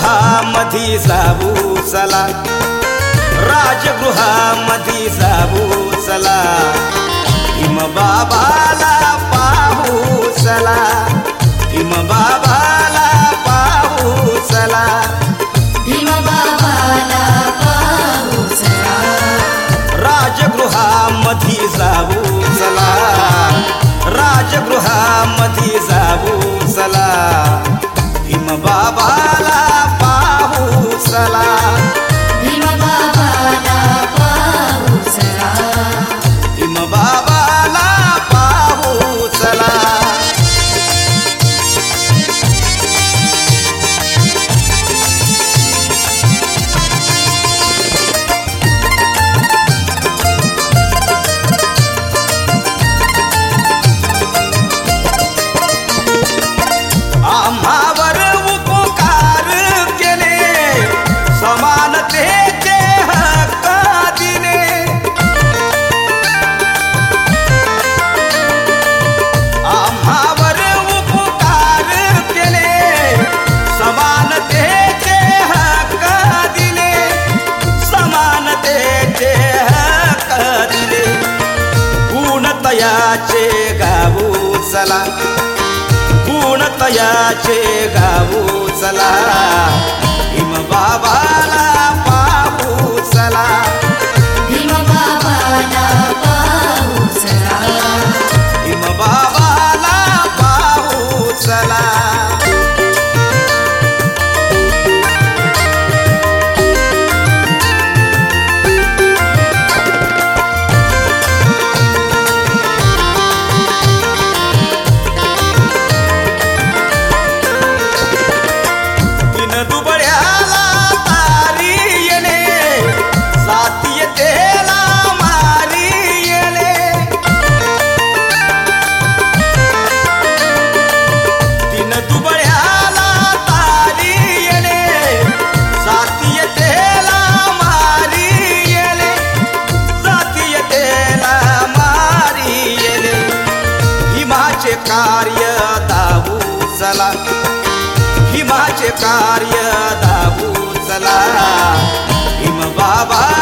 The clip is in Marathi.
राजगृहामधी जाऊ चला, राजगृहामधी जाऊ चला, भीमबाबाला पाहू चला, भीमबाबाला पाहू चला, भीमबाबाला पाहू चला, राजगृहामधी जाऊ चला, राजगृहामधी जाऊ चला, भीमबाबाला पाहू चला, भीमबाबाला पाहू चला, भीमबाबाला पाहू चला. आम्हावर उपकार केले, समानतेचे हक्क दिले, आम्हावर उपकार केले, समानतेचे हक्क दिले, समानतेचे हक्क दिले, पूर्णतयाचे गाऊ चला, पूर्णतयाचे गाऊ चला, भीमबाबाला पाहू चला, भीमबाबाला पाहू चला, भीमबाबाला पाहू चला. दुबळ्याला तारी येणे, सातीयतेला मारी येणे, तीन दुबळ्याला तारी येणे, सातीयतेला मारी येणे, सातीयतेला मारी येणे, भीमाचे कार्य दाबू चला, भीमाचे कार्य दाबू चला, भीमबाबा